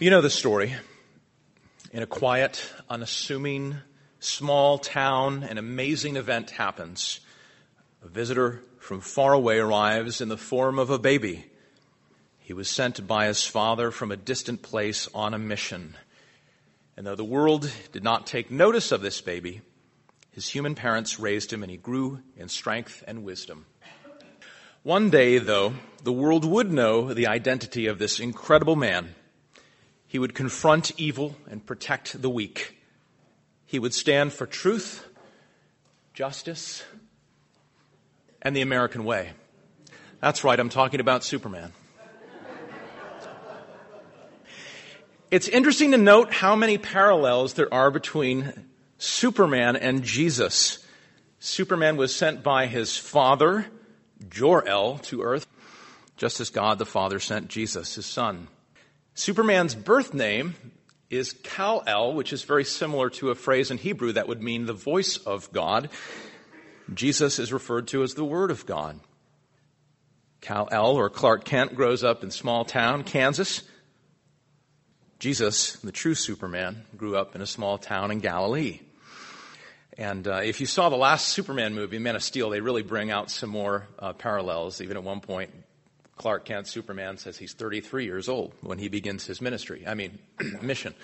You know the story. In a quiet, unassuming, small town, an amazing event happens. A visitor from far away arrives in the form of a baby. He was sent by his father from a distant place on a mission. And though the world did not take notice of this baby, his human parents raised him and he grew in strength and wisdom. One day, though, the world would know the identity of this incredible man. He would confront evil and protect the weak. He would stand for truth, justice, and the American way. That's right, I'm talking about Superman. It's interesting to note how many parallels there are between Superman and Jesus. Superman was sent by his father, Jor-El, to earth, just as God the Father sent Jesus, his son. Superman's birth name is Kal-El, which is very similar to a phrase in Hebrew that would mean the voice of God. Jesus is referred to as the Word of God. Kal-El, or Clark Kent, grows up in small town, Kansas. Jesus, the true Superman, grew up in a small town in Galilee. And if you saw the last Superman movie, Man of Steel, they really bring out some more parallels. Even at one point, Clark Kent, Superman, says he's 33 years old when he begins his mission.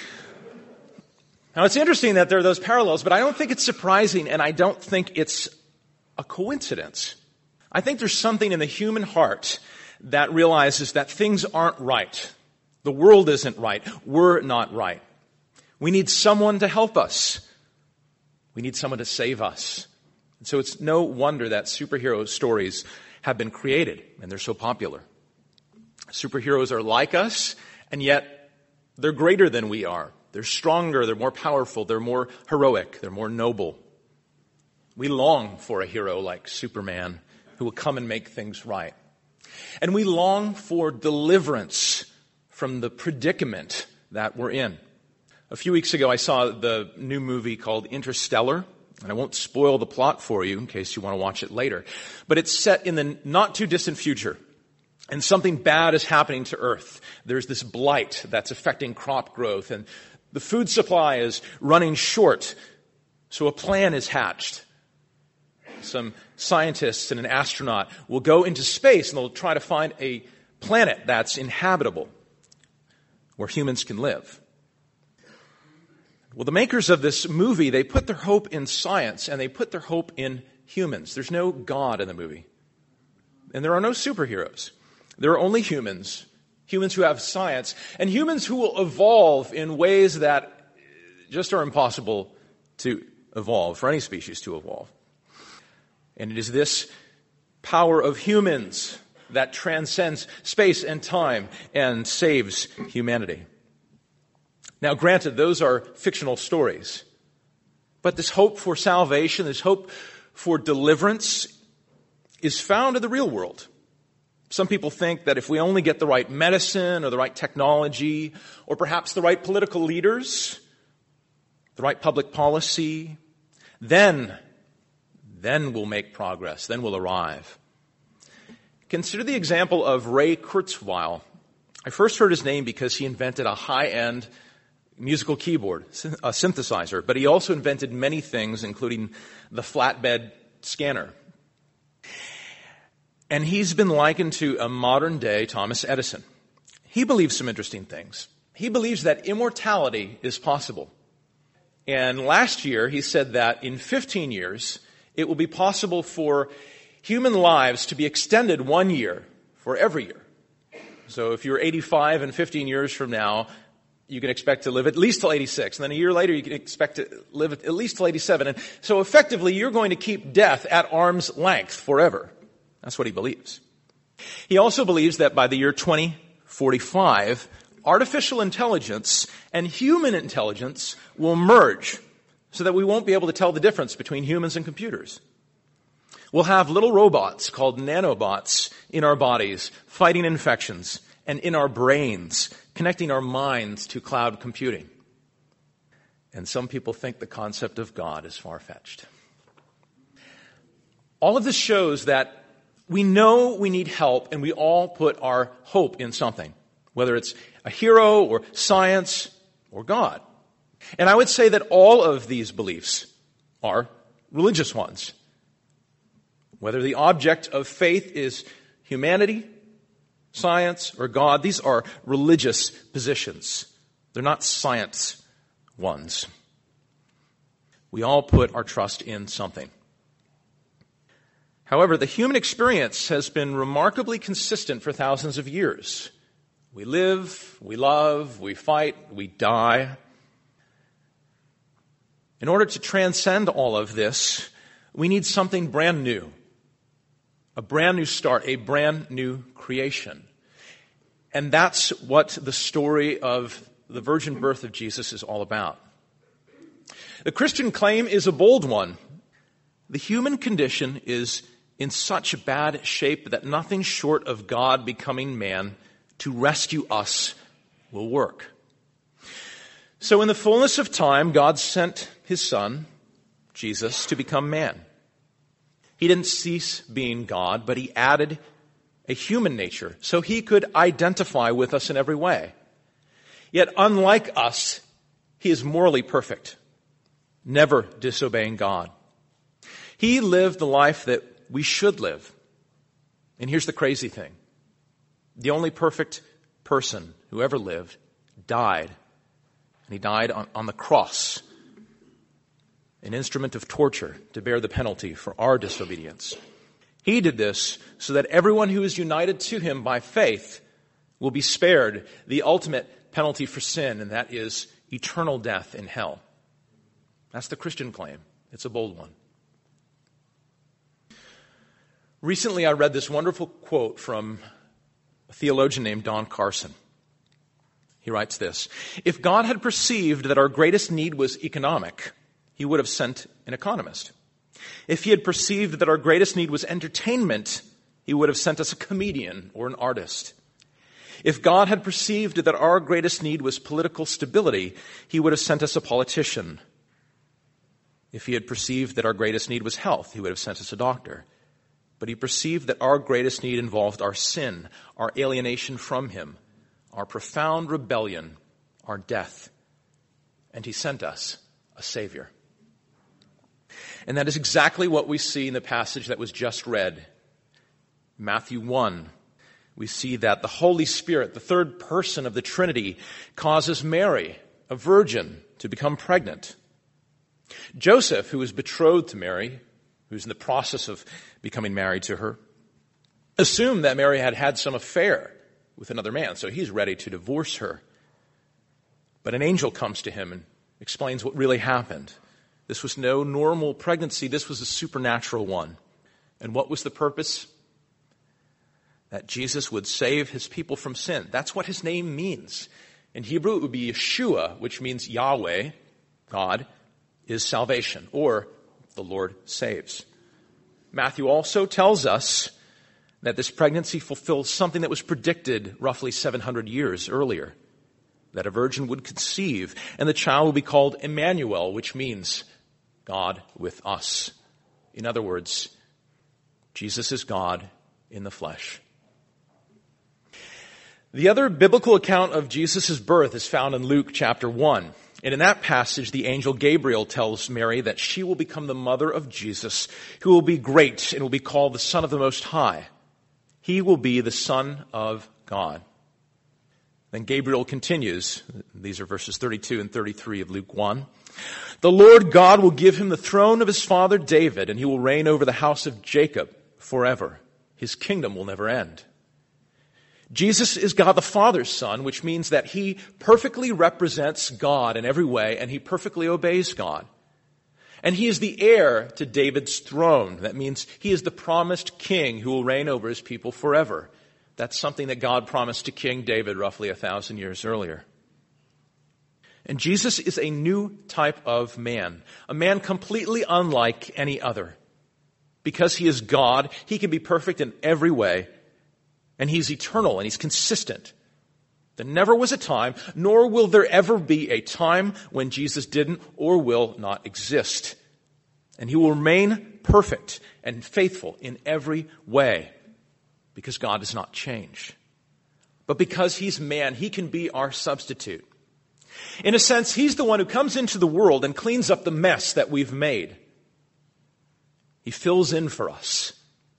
Now, it's interesting that there are those parallels, but I don't think it's surprising, and I don't think it's a coincidence. I think there's something in the human heart that realizes that things aren't right. The world isn't right. We're not right. We need someone to help us. We need someone to save us. And so it's no wonder that superhero stories have been created, and they're so popular. Superheroes are like us, and yet they're greater than we are. They're stronger, they're more powerful, they're more heroic, they're more noble. We long for a hero like Superman who will come and make things right. And we long for deliverance from the predicament that we're in. A few weeks ago, I saw the new movie called Interstellar, and I won't spoil the plot for you in case you want to watch it later. But it's set in the not-too-distant future, and something bad is happening to Earth. There's this blight that's affecting crop growth, and the food supply is running short, so a plan is hatched. Some scientists and an astronaut will go into space, and they'll try to find a planet that's inhabitable, where humans can live. Well, the makers of this movie, they put their hope in science and they put their hope in humans. There's no God in the movie. And there are no superheroes. There are only humans who have science, and humans who will evolve in ways that just are impossible to evolve, for any species to evolve. And it is this power of humans that transcends space and time and saves humanity. Now, granted, those are fictional stories. But this hope for salvation, this hope for deliverance is found in the real world. Some people think that if we only get the right medicine or the right technology or perhaps the right political leaders, the right public policy, then we'll make progress, then we'll arrive. Consider the example of Ray Kurzweil. I first heard his name because he invented a high-end musical keyboard, a synthesizer, but he also invented many things, including the flatbed scanner. And he's been likened to a modern-day Thomas Edison. He believes some interesting things. He believes that immortality is possible. And last year, he said that in 15 years, it will be possible for human lives to be extended 1 year for every year. So if you're 85 and 15 years from now, you can expect to live at least till 86. And then a year later, you can expect to live at least till 87. And so effectively, you're going to keep death at arm's length forever. That's what he believes. He also believes that by the year 2045, artificial intelligence and human intelligence will merge so that we won't be able to tell the difference between humans and computers. We'll have little robots called nanobots in our bodies, fighting infections, and in our brains, connecting our minds to cloud computing. And some people think the concept of God is far-fetched. All of this shows that we know we need help, and we all put our hope in something. whether it's a hero or science or God. And I would say that all of these beliefs are religious ones. Whether the object of faith is humanity, science, or God, these are religious positions. They're not science ones. We all put our trust in something. However, the human experience has been remarkably consistent for thousands of years. We live, we love, we fight, we die. In order to transcend all of this, we need something brand new. A brand new start, a brand new creation. And that's what the story of the virgin birth of Jesus is all about. The Christian claim is a bold one. The human condition is in such bad shape that nothing short of God becoming man to rescue us will work. So in the fullness of time, God sent his son, Jesus, to become man. He didn't cease being God, but he added a human nature so he could identify with us in every way. Yet unlike us, he is morally perfect, never disobeying God. He lived the life that we should live. And here's the crazy thing. The only perfect person who ever lived died. And he died on the cross, an instrument of torture to bear the penalty for our disobedience. He did this so that everyone who is united to him by faith will be spared the ultimate penalty for sin, and that is eternal death in hell. That's the Christian claim. It's a bold one. Recently, I read this wonderful quote from a theologian named Don Carson. He writes this: "If God had perceived that our greatest need was economic, he would have sent an economist. If he had perceived that our greatest need was entertainment, he would have sent us a comedian or an artist. If God had perceived that our greatest need was political stability, he would have sent us a politician. If he had perceived that our greatest need was health, he would have sent us a doctor. But he perceived that our greatest need involved our sin, our alienation from him, our profound rebellion, our death. And he sent us a Savior." And that is exactly what we see in the passage that was just read. Matthew 1. We see that the Holy Spirit, the third person of the Trinity, causes Mary, a virgin, to become pregnant. Joseph, who was betrothed to Mary, who's in the process of becoming married to her, assumed that Mary had had some affair with another man, so he's ready to divorce her. But an angel comes to him and explains what really happened. This was no normal pregnancy, this was a supernatural one. And what was the purpose? That Jesus would save his people from sin. That's what his name means. In Hebrew, it would be Yeshua, which means Yahweh, God, is salvation, or the Lord saves. Matthew also tells us that this pregnancy fulfills something that was predicted roughly 700 years earlier, that a virgin would conceive, and the child will be called Emmanuel, which means God with us. In other words, Jesus is God in the flesh. The other biblical account of Jesus' birth is found in Luke chapter 1. And in that passage, the angel Gabriel tells Mary that she will become the mother of Jesus, who will be great and will be called the Son of the Most High. He will be the Son of God. Then Gabriel continues. These are verses 32 and 33 of Luke 1. "The Lord God will give him the throne of his father David, and he will reign over the house of Jacob forever. His kingdom will never end." Jesus is God the Father's Son, which means that he perfectly represents God in every way, and he perfectly obeys God. And he is the heir to David's throne. That means he is the promised king who will reign over his people forever. That's something that God promised to King David roughly 1,000 years earlier. And Jesus is a new type of man, a man completely unlike any other. Because he is God, he can be perfect in every way. And he's eternal and he's consistent. There never was a time, nor will there ever be a time when Jesus didn't or will not exist. And he will remain perfect and faithful in every way because God does not change. But because he's man, he can be our substitute. In a sense, he's the one who comes into the world and cleans up the mess that we've made. He fills in for us.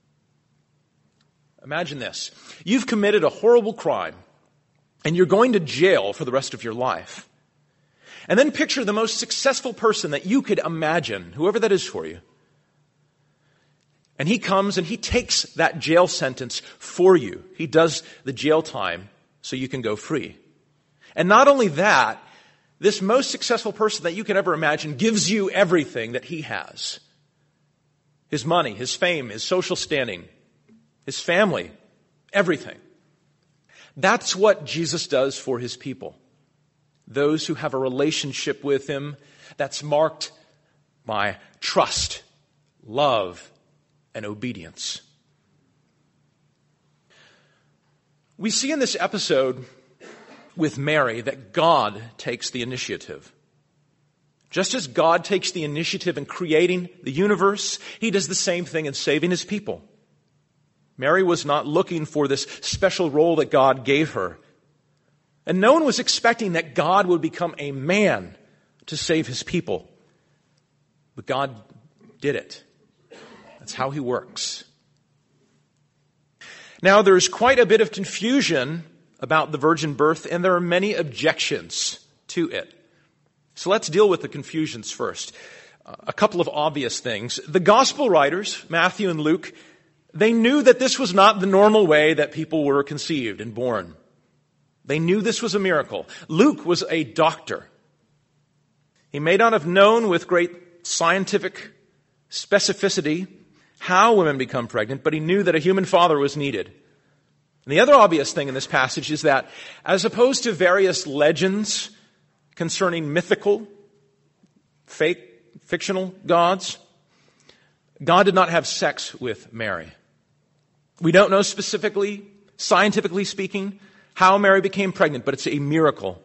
Imagine this. You've committed a horrible crime, and you're going to jail for the rest of your life. And then picture the most successful person that you could imagine, whoever that is for you. And he comes and he takes that jail sentence for you. He does the jail time so you can go free. And not only that, this most successful person that you can ever imagine gives you everything that he has. His money, his fame, his social standing, his family, everything. That's what Jesus does for his people. Those who have a relationship with him that's marked by trust, love, and obedience. We see in this episode with Mary that God takes the initiative. Just as God takes the initiative in creating the universe, he does the same thing in saving his people. Mary was not looking for this special role that God gave her. And no one was expecting that God would become a man to save his people. But God did it. That's how he works. Now, there's quite a bit of confusion about the virgin birth, and there are many objections to it. So let's deal with the confusions first. A couple of obvious things. The gospel writers, Matthew and Luke, they knew that this was not the normal way that people were conceived and born. They knew this was a miracle. Luke was a doctor. He may not have known with great scientific specificity how women become pregnant, but he knew that a human father was needed. And the other obvious thing in this passage is that, as opposed to various legends concerning mythical, fictional gods, God did not have sex with Mary. We don't know specifically, scientifically speaking, how Mary became pregnant, but it's a miracle.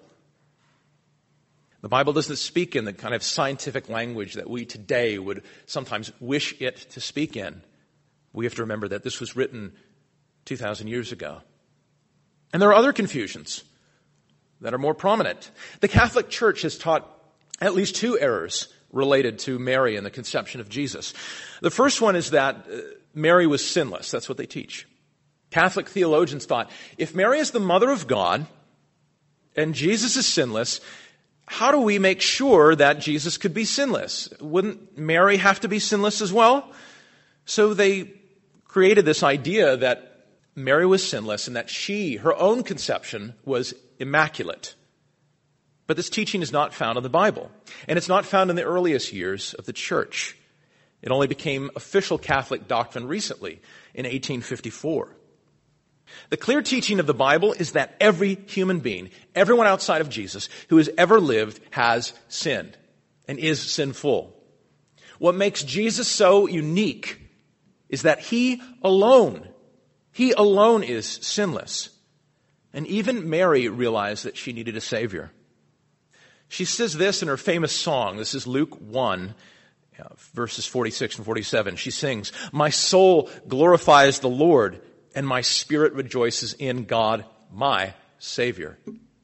The Bible doesn't speak in the kind of scientific language that we today would sometimes wish it to speak in. We have to remember that this was written 2,000 years ago. And there are other confusions that are more prominent. The Catholic Church has taught at least two errors related to Mary and the conception of Jesus. The first one is that Mary was sinless. That's what they teach. Catholic theologians thought, if Mary is the mother of God and Jesus is sinless, how do we make sure that Jesus could be sinless? Wouldn't Mary have to be sinless as well? So they created this idea that Mary was sinless and that her own conception, was immaculate. But this teaching is not found in the Bible. And it's not found in the earliest years of the church. It only became official Catholic doctrine recently, in 1854. The clear teaching of the Bible is that every human being, everyone outside of Jesus who has ever lived, has sinned and is sinful. What makes Jesus so unique is that he alone is sinless. And even Mary realized that she needed a Savior. She says this in her famous song. This is Luke 1, verses 46 and 47. She sings, "My soul glorifies the Lord, and my spirit rejoices in God, my Savior."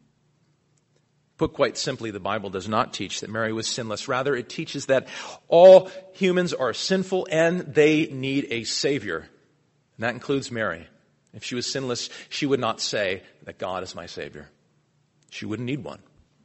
Put quite simply, the Bible does not teach that Mary was sinless. Rather, it teaches that all humans are sinful and they need a Savior. And that includes Mary. If she was sinless, she would not say that God is my Savior. She wouldn't need one.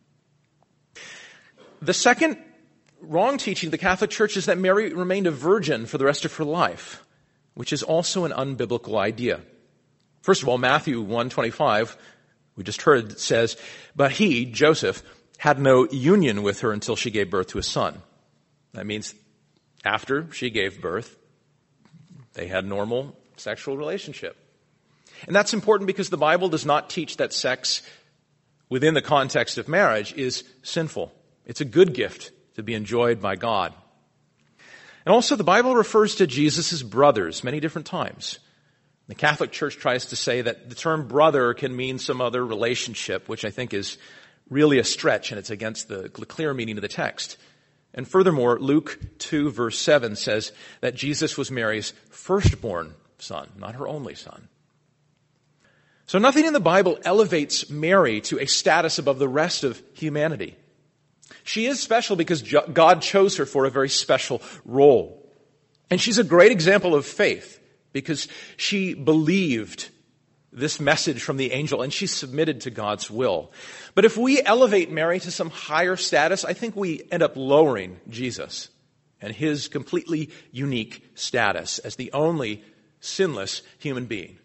The second wrong teaching of the Catholic Church is that Mary remained a virgin for the rest of her life, which is also an unbiblical idea. First of all, Matthew 1:25, we just heard, says, "But he, Joseph, had no union with her until she gave birth to a son." That means after she gave birth, they had normal sexual relationship. And that's important because the Bible does not teach that sex within the context of marriage is sinful. It's a good gift to be enjoyed by God. And also the Bible refers to Jesus' brothers many different times. The Catholic Church tries to say that the term brother can mean some other relationship, which I think is really a stretch, and it's against the clear meaning of the text. And furthermore, Luke 2 verse 7 says that Jesus was Mary's firstborn son, not her only son. So nothing in the Bible elevates Mary to a status above the rest of humanity. She is special because God chose her for a very special role. And she's a great example of faith because she believed this message from the angel and she submitted to God's will. But if we elevate Mary to some higher status, I think we end up lowering Jesus and his completely unique status as the only sinless human being.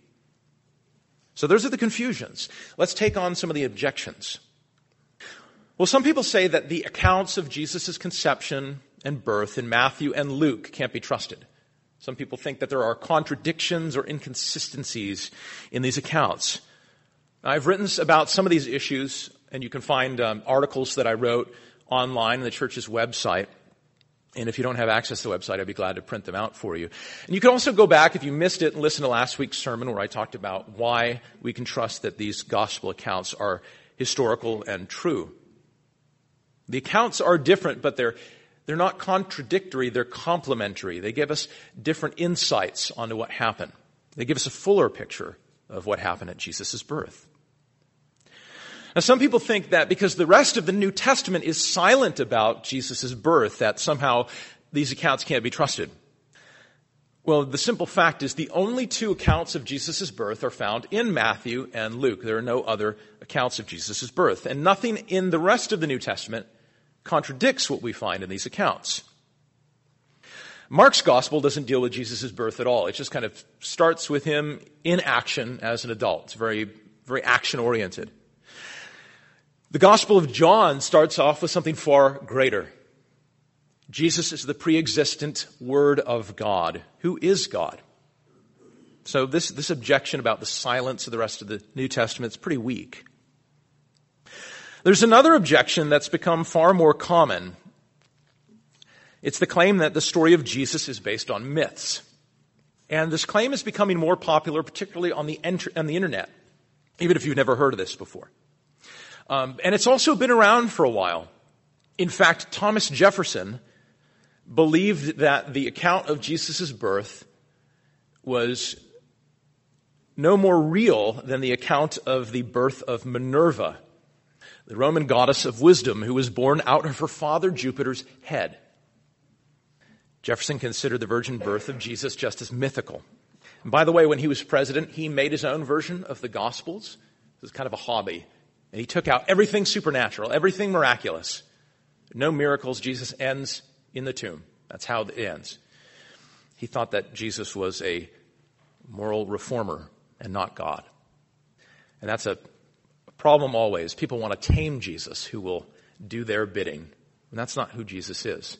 So those are the confusions. Let's take on some of the objections. Well, some people say that the accounts of Jesus' conception and birth in Matthew and Luke can't be trusted. Some people think that there are contradictions or inconsistencies in these accounts. I've written about some of these issues, and you can find articles that I wrote online on the church's website. And if you don't have access to the website, I'd be glad to print them out for you. And you can also go back, if you missed it, and listen to last week's sermon where I talked about why we can trust that these gospel accounts are historical and true. The accounts are different, but they're not contradictory, they're complementary. They give us different insights onto what happened. They give us a fuller picture of what happened at Jesus' birth. Now, some people think that because the rest of the New Testament is silent about Jesus' birth, that somehow these accounts can't be trusted. Well, the simple fact is the only two accounts of Jesus' birth are found in Matthew and Luke. There are no other accounts of Jesus' birth. And nothing in the rest of the New Testament contradicts what we find in these accounts. Mark's gospel doesn't deal with Jesus' birth at all. It just kind of starts with him in action as an adult. It's very, very action-oriented. The Gospel of John starts off with something far greater. Jesus is the pre-existent Word of God. Who is God? So this objection about the silence of the rest of the New Testament is pretty weak. There's another objection that's become far more common. It's the claim that the story of Jesus is based on myths. And this claim is becoming more popular, particularly on the internet, even if you've never heard of this before. And it's also been around for a while. In fact, Thomas Jefferson believed that the account of Jesus' birth was no more real than the account of the birth of Minerva, the Roman goddess of wisdom who was born out of her father Jupiter's head. Jefferson considered the virgin birth of Jesus just as mythical. And by the way, when he was president, he made his own version of the Gospels. It was kind of a hobby. And he took out everything supernatural, everything miraculous. No miracles. Jesus ends in the tomb. That's how it ends. He thought that Jesus was a moral reformer and not God. And that's a problem always. People want to tame Jesus who will do their bidding. And that's not who Jesus is.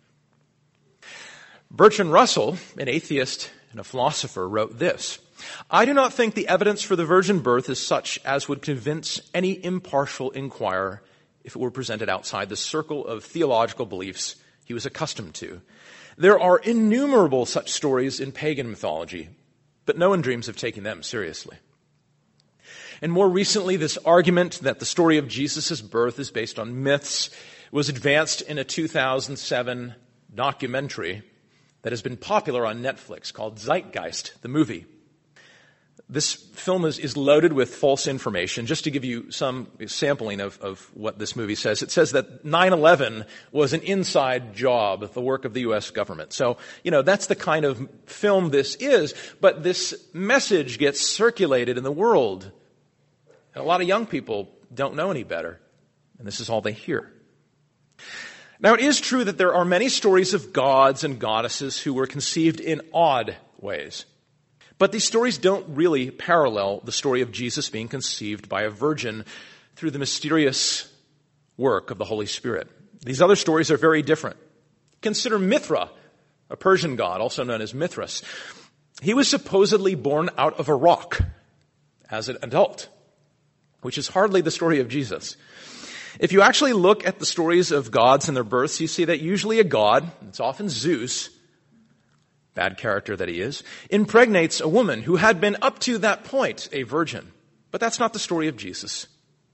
Bertrand Russell, an atheist and a philosopher, wrote this: I do not think the evidence for the virgin birth is such as would convince any impartial inquirer if it were presented outside the circle of theological beliefs he was accustomed to. There are innumerable such stories in pagan mythology, but no one dreams of taking them seriously. And more recently, this argument that the story of Jesus' birth is based on myths was advanced in a 2007 documentary that has been popular on Netflix called Zeitgeist, the movie. This film is loaded with false information. Just to give you some sampling of what this movie says, it says that 9/11 was an inside job, the work of the U.S. government. So, that's the kind of film this is. But this message gets circulated in the world. And a lot of young people don't know any better. And this is all they hear. Now, it is true that there are many stories of gods and goddesses who were conceived in odd ways. But these stories don't really parallel the story of Jesus being conceived by a virgin through the mysterious work of the Holy Spirit. These other stories are very different. Consider Mithra, a Persian god, also known as Mithras. He was supposedly born out of a rock as an adult, which is hardly the story of Jesus. If you actually look at the stories of gods and their births, you see that usually a god, it's often Zeus, bad character that he is, impregnates a woman who had been up to that point a virgin. But that's not the story of Jesus.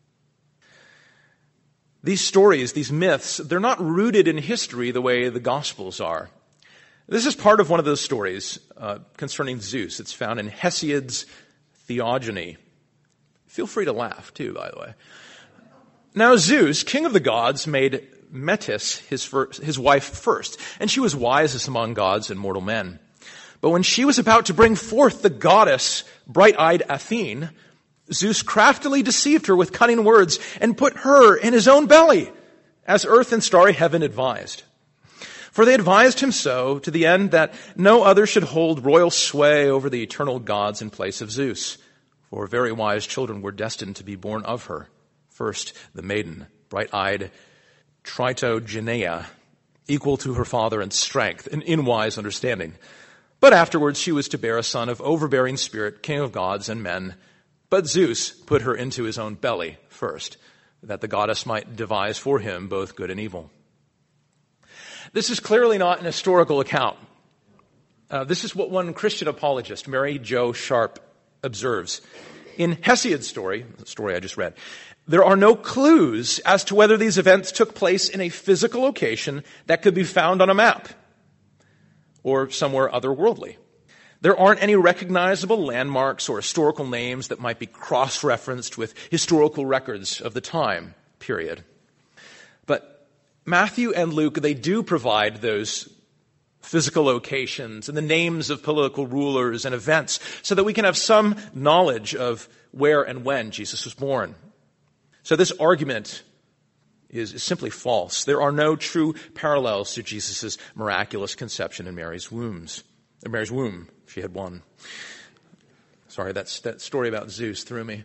These stories, these myths, they're not rooted in history the way the Gospels are. This is part of one of those stories concerning Zeus. It's found in Hesiod's Theogony, Feel free to laugh too, by the way. Now Zeus, king of the gods, made Metis his wife first, and she was wisest among gods and mortal men. But when she was about to bring forth the goddess, bright-eyed Athene, Zeus craftily deceived her with cunning words and put her in his own belly, as earth and starry heaven advised. For they advised him so, to the end that no other should hold royal sway over the eternal gods in place of Zeus. For very wise children were destined to be born of her. First, the maiden, bright-eyed Tritogeneia, equal to her father in strength and in wise understanding. But afterwards she was to bear a son of overbearing spirit, king of gods and men. But Zeus put her into his own belly first, that the goddess might devise for him both good and evil. This is clearly not an historical account. This is what one Christian apologist, Mary Jo Sharp, observes. In Hesiod's story, the story I just read, there are no clues as to whether these events took place in a physical location that could be found on a map or somewhere otherworldly. There aren't any recognizable landmarks or historical names that might be cross-referenced with historical records of the time period. But Matthew and Luke, they do provide those physical locations and the names of political rulers and events so that we can have some knowledge of where and when Jesus was born. So this argument is simply false. There are no true parallels to Jesus' miraculous conception in Mary's womb. She had one. Sorry, that story about Zeus threw me.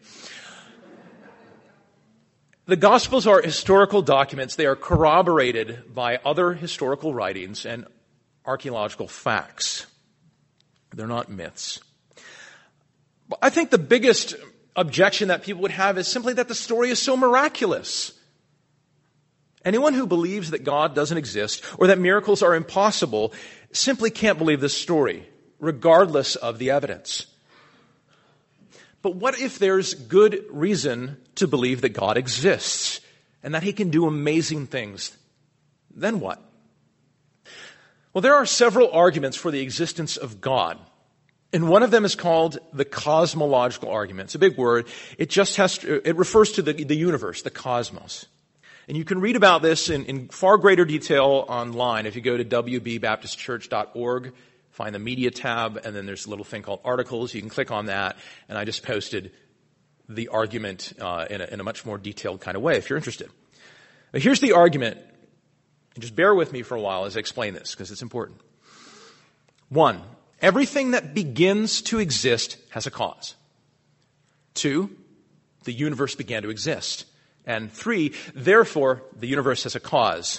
The Gospels are historical documents. They are corroborated by other historical writings and archaeological facts. They're not myths. But I think the biggest objection that people would have is simply that the story is so miraculous. Anyone who believes that God doesn't exist or that miracles are impossible simply can't believe this story, regardless of the evidence. But what if there's good reason to believe that God exists and that he can do amazing things? Then what? Well, there are several arguments for the existence of God. And one of them is called the cosmological argument. It's a big word. It refers to the universe, the cosmos. And you can read about this in far greater detail online if you go to wbbaptistchurch.org. Find the media tab, and then there's a little thing called articles. You can click on that, and I just posted the argument in a much more detailed kind of way if you're interested. But here's the argument, and just bear with me for a while as I explain this, because it's important. 1, everything that begins to exist has a cause. 2, the universe began to exist. And 3, therefore, the universe has a cause.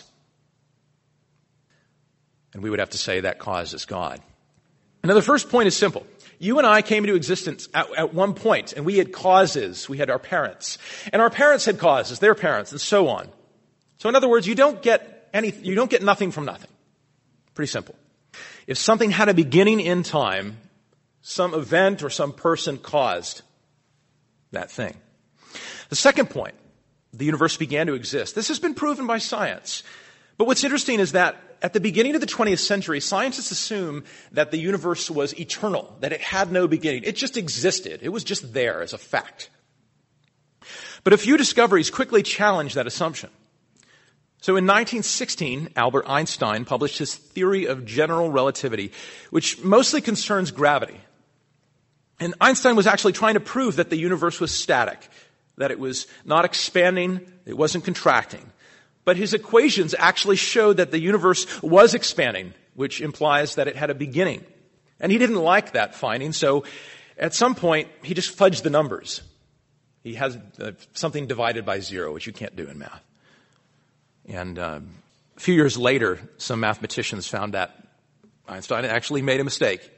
And we would have to say that cause is God. Now, the first point is simple. You and I came into existence at one point, and we had causes. We had our parents. And our parents had causes, their parents, and so on. So in other words, you don't get nothing from nothing. Pretty simple. If something had a beginning in time, some event or some person caused that thing. The second point, the universe began to exist. This has been proven by science. But what's interesting is that at the beginning of the 20th century, scientists assumed that the universe was eternal, that it had no beginning. It just existed. It was just there as a fact. But a few discoveries quickly challenged that assumption. So in 1916, Albert Einstein published his theory of general relativity, which mostly concerns gravity. And Einstein was actually trying to prove that the universe was static, that it was not expanding, it wasn't contracting. But his equations actually showed that the universe was expanding, which implies that it had a beginning. And he didn't like that finding, so at some point, he just fudged the numbers. He has something divided by 0, which you can't do in math. And a few years later, some mathematicians found that Einstein actually made a mistake.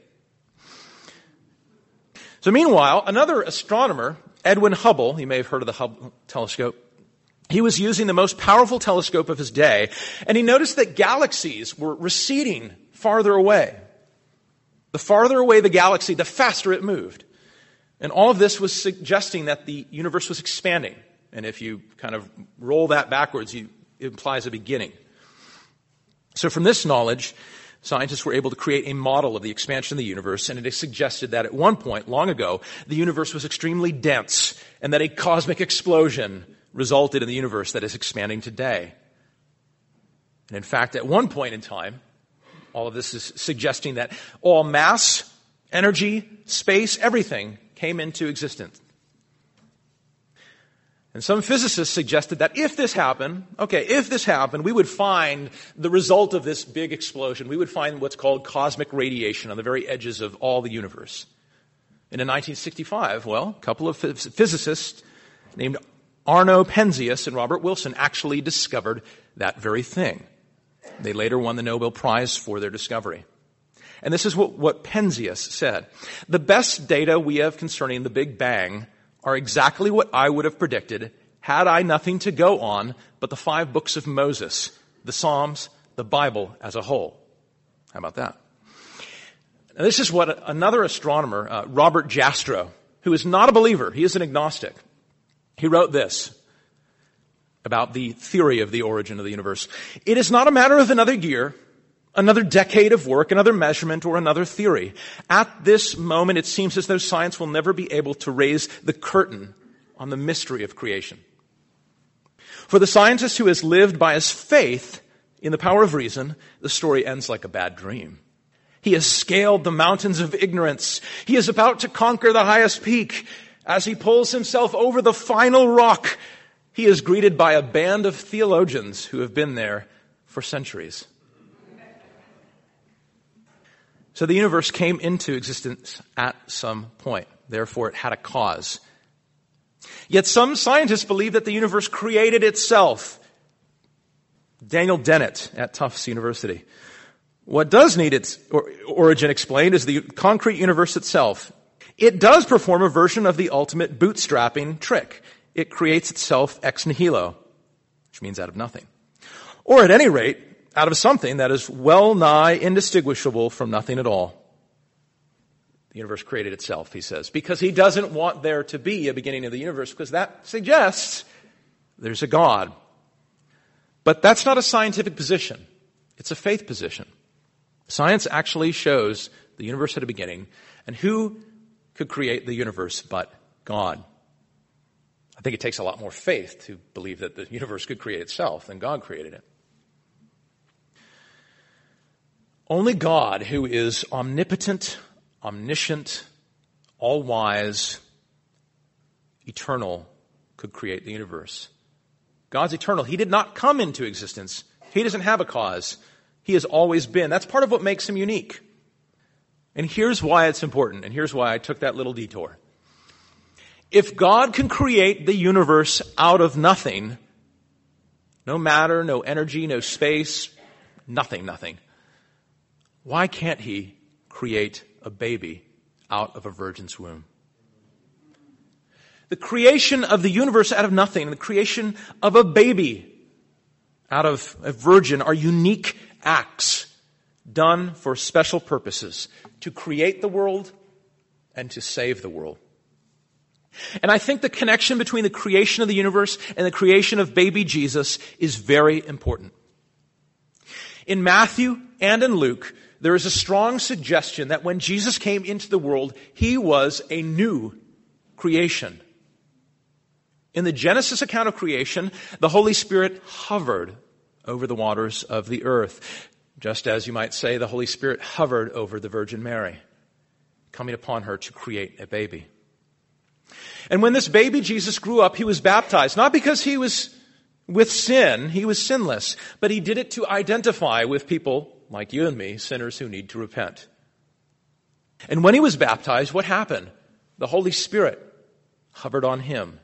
So meanwhile, another astronomer, Edwin Hubble, you may have heard of the Hubble telescope, he was using the most powerful telescope of his day, and he noticed that galaxies were receding farther away. The farther away the galaxy, the faster it moved. And all of this was suggesting that the universe was expanding. And if you kind of roll that backwards, it implies a beginning. So from this knowledge, scientists were able to create a model of the expansion of the universe, and it is suggested that at one point, long ago, the universe was extremely dense, and that a cosmic explosion resulted in the universe that is expanding today. And in fact, at one point in time, all of this is suggesting that all mass, energy, space, everything came into existence. And some physicists suggested that if this happened, we would find the result of this big explosion. We would find what's called cosmic radiation on the very edges of all the universe. And in 1965, a couple of physicists named Arno Penzias and Robert Wilson actually discovered that very thing. They later won the Nobel Prize for their discovery. And this is what Penzias said. The best data we have concerning the Big Bang are exactly what I would have predicted had I nothing to go on but the 5 books of Moses, the Psalms, the Bible as a whole. How about that? Now, this is what another astronomer, Robert Jastrow, who is not a believer, he is an agnostic. He wrote this about the theory of the origin of the universe. It is not a matter of another year, another decade of work, another measurement, or another theory. At this moment, it seems as though science will never be able to raise the curtain on the mystery of creation. For the scientist who has lived by his faith in the power of reason, the story ends like a bad dream. He has scaled the mountains of ignorance. He is about to conquer the highest peak. As he pulls himself over the final rock, he is greeted by a band of theologians who have been there for centuries. So the universe came into existence at some point. Therefore, it had a cause. Yet some scientists believe that the universe created itself. Daniel Dennett at Tufts University. What does need its origin explained is the concrete universe itself. It does perform a version of the ultimate bootstrapping trick. It creates itself ex nihilo, which means out of nothing. Or at any rate, out of something that is well nigh indistinguishable from nothing at all. The universe created itself, he says, because he doesn't want there to be a beginning of the universe, because that suggests there's a God. But that's not a scientific position. It's a faith position. Science actually shows the universe had a beginning, and who could create the universe but God? I think it takes a lot more faith to believe that the universe could create itself than God created it. Only God, who is omnipotent, omniscient, all-wise, eternal, could create the universe. God's eternal. He did not come into existence. He doesn't have a cause. He has always been. That's part of what makes him unique. And here's why it's important, and here's why I took that little detour. If God can create the universe out of nothing, no matter, no energy, no space, nothing, why can't he create a baby out of a virgin's womb? The creation of the universe out of nothing and the creation of a baby out of a virgin are unique acts done for special purposes, to create the world and to save the world. And I think the connection between the creation of the universe and the creation of baby Jesus is very important. In Matthew and in Luke, there is a strong suggestion that when Jesus came into the world, he was a new creation. In the Genesis account of creation, the Holy Spirit hovered over the waters of the earth, just as you might say the Holy Spirit hovered over the Virgin Mary, coming upon her to create a baby. And when this baby Jesus grew up, he was baptized, not because he was with sin, he was sinless, but he did it to identify with people like you and me, sinners who need to repent. And when he was baptized, what happened? The Holy Spirit hovered on him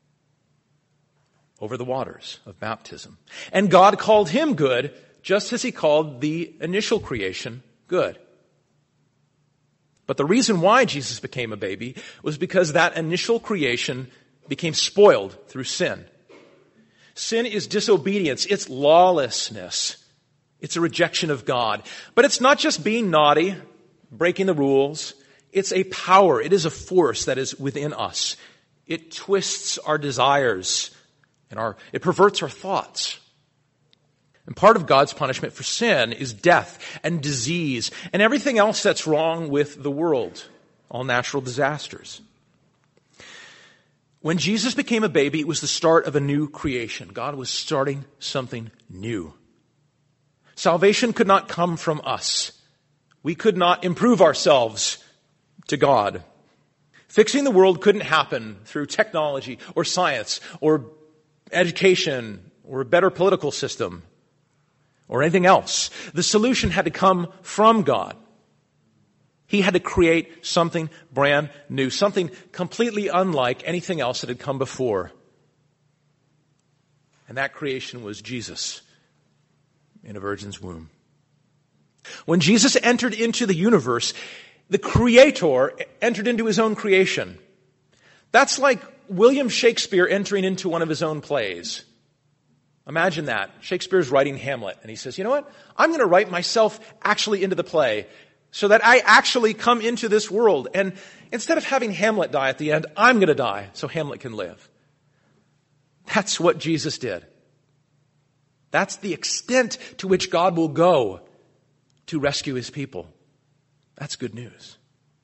over the waters of baptism. And God called him good, just as he called the initial creation good. But the reason why Jesus became a baby was because that initial creation became spoiled through sin. Sin is disobedience. It's lawlessness. It's a rejection of God. But it's not just being naughty, breaking the rules. It's a power. It is a force that is within us. It twists our desires and it perverts our thoughts. And part of God's punishment for sin is death and disease and everything else that's wrong with the world, all natural disasters. When Jesus became a baby, it was the start of a new creation. God was starting something new. Salvation could not come from us. We could not improve ourselves to God. Fixing the world couldn't happen through technology or science or education or a better political system or anything else. The solution had to come from God. He had to create something brand new, something completely unlike anything else that had come before. And that creation was Jesus in a virgin's womb. When Jesus entered into the universe, the Creator entered into his own creation. That's like William Shakespeare entering into one of his own plays. Imagine that. Shakespeare's writing Hamlet, and he says, you know what? I'm going to write myself actually into the play so that I actually come into this world. And instead of having Hamlet die at the end, I'm going to die so Hamlet can live. That's what Jesus did. That's the extent to which God will go to rescue his people. That's good news.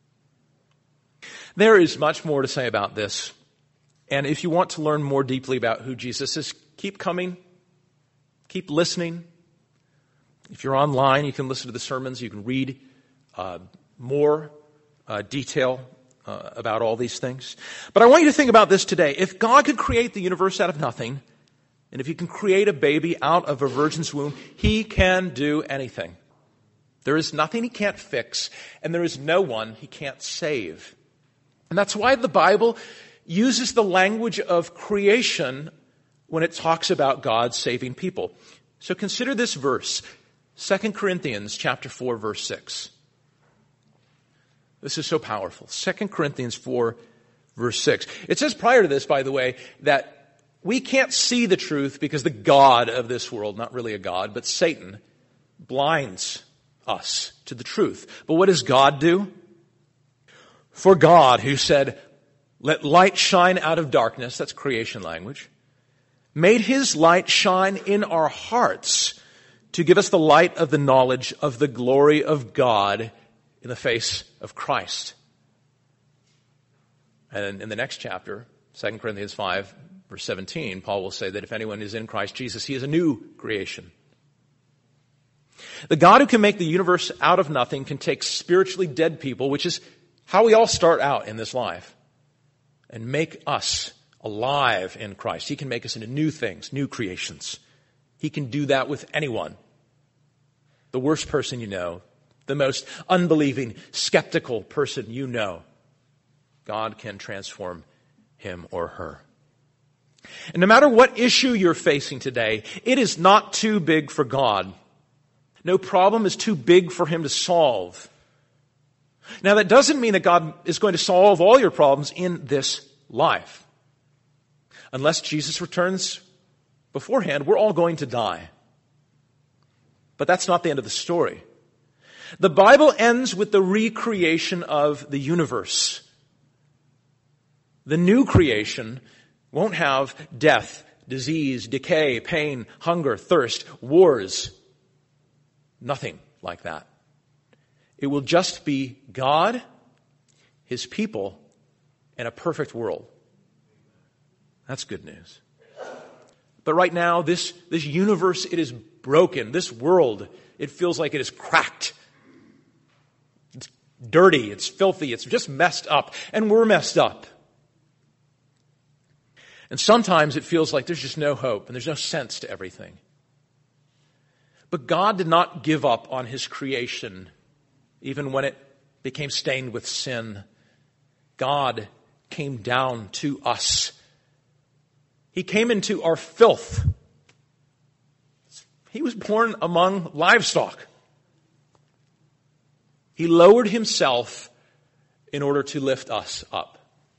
There is much more to say about this. And if you want to learn more deeply about who Jesus is, keep coming. Keep listening. If you're online, you can listen to the sermons. You can read more detail about all these things. But I want you to think about this today. If God could create the universe out of nothing, and if he can create a baby out of a virgin's womb, he can do anything. There is nothing he can't fix, and there is no one he can't save. And that's why the Bible uses the language of creation when it talks about God saving people. So consider this verse, 2 Corinthians chapter 4, verse 6. This is so powerful. 2 Corinthians 4, verse 6. It says prior to this, by the way, that we can't see the truth because the God of this world, not really a God, but Satan, blinds us to the truth. But what does God do? For God, who said, let light shine out of darkness, that's creation language, made his light shine in our hearts to give us the light of the knowledge of the glory of God in the face of Christ. And in the next chapter, 2 Corinthians 5, verse 17, Paul will say that if anyone is in Christ Jesus, he is a new creation. The God who can make the universe out of nothing can take spiritually dead people, which is how we all start out in this life, and make us alive in Christ. He can make us into new things, new creations. He can do that with anyone. The worst person you know, the most unbelieving, skeptical person you know, God can transform him or her. And no matter what issue you're facing today, it is not too big for God. No problem is too big for him to solve. Now, that doesn't mean that God is going to solve all your problems in this life. Unless Jesus returns beforehand, we're all going to die. But that's not the end of the story. The Bible ends with the recreation of the universe. The new creation won't have death, disease, decay, pain, hunger, thirst, wars. Nothing like that. It will just be God, his people, and a perfect world. That's good news. But right now, this universe, it is broken. This world, it feels like it is cracked. It's dirty, it's filthy, it's just messed up. And we're messed up. And sometimes it feels like there's just no hope and there's no sense to everything. But God did not give up on his creation, even when it became stained with sin. God came down to us. He came into our filth. He was born among livestock. He lowered himself in order to lift us up.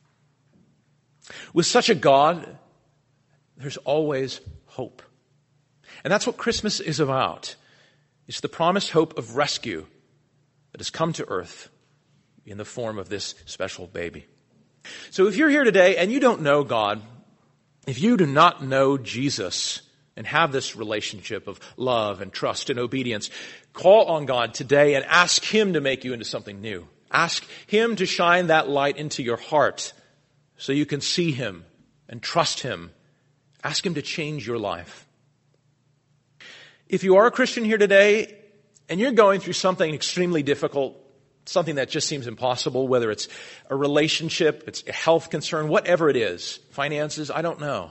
With such a God, there's always hope. And that's what Christmas is about. It's the promised hope of rescue that has come to earth in the form of this special baby. So if you're here today and you don't know God, if you do not know Jesus and have this relationship of love and trust and obedience, call on God today and ask Him to make you into something new. Ask Him to shine that light into your heart so you can see Him and trust Him. Ask Him to change your life. If you are a Christian here today and you're going through something extremely difficult, something that just seems impossible, whether it's a relationship, it's a health concern, whatever it is, finances, I don't know.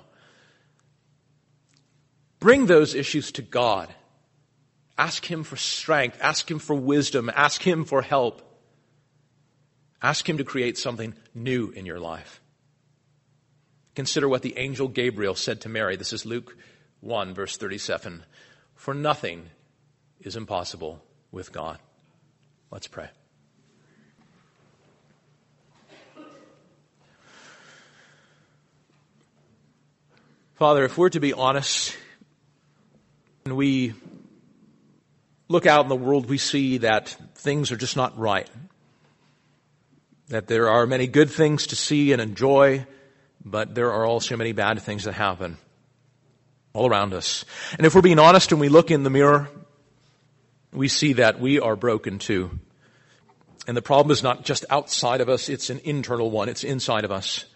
Bring those issues to God. Ask Him for strength. Ask Him for wisdom. Ask Him for help. Ask Him to create something new in your life. Consider what the angel Gabriel said to Mary. This is Luke 1, verse 37. For nothing is impossible with God. Let's pray. Father, if we're to be honest, and we look out in the world, we see that things are just not right. That there are many good things to see and enjoy, but there are also many bad things that happen all around us. And if we're being honest and we look in the mirror, we see that we are broken too. And the problem is not just outside of us, it's an internal one. It's inside of us.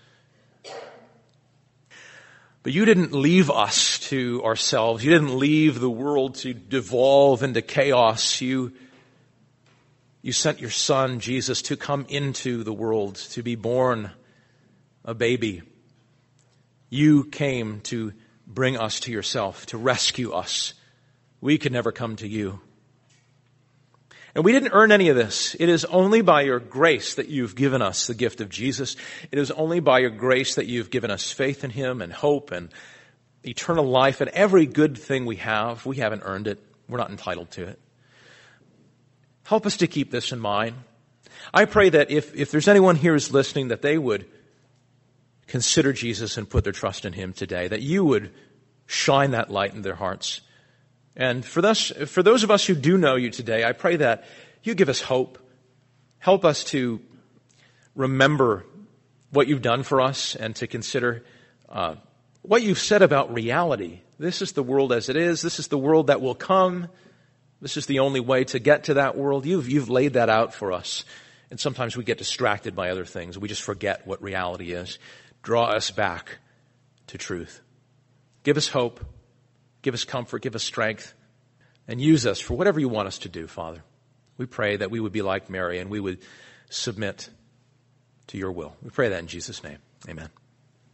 But you didn't leave us to ourselves. You didn't leave the world to devolve into chaos. You sent your Son, Jesus, to come into the world, to be born a baby. You came to bring us to yourself, to rescue us. We could never come to you. And we didn't earn any of this. It is only by your grace that you've given us the gift of Jesus. It is only by your grace that you've given us faith in Him and hope and eternal life and every good thing we have. We haven't earned it. We're not entitled to it. Help us to keep this in mind. I pray that if there's anyone here who's listening, that they would consider Jesus and put their trust in Him today, that you would shine that light in their hearts. And for those of us who do know you today, I pray that you give us hope. Help us to remember what you've done for us and to consider what you've said about reality. This is the world as it is. This is the world that will come. This is the only way to get to that world. You've laid that out for us. And sometimes we get distracted by other things. We just forget what reality is. Draw us back to truth. Give us hope. Give us comfort, give us strength, and use us for whatever you want us to do, Father. We pray that we would be like Mary and we would submit to your will. We pray that in Jesus' name. Amen.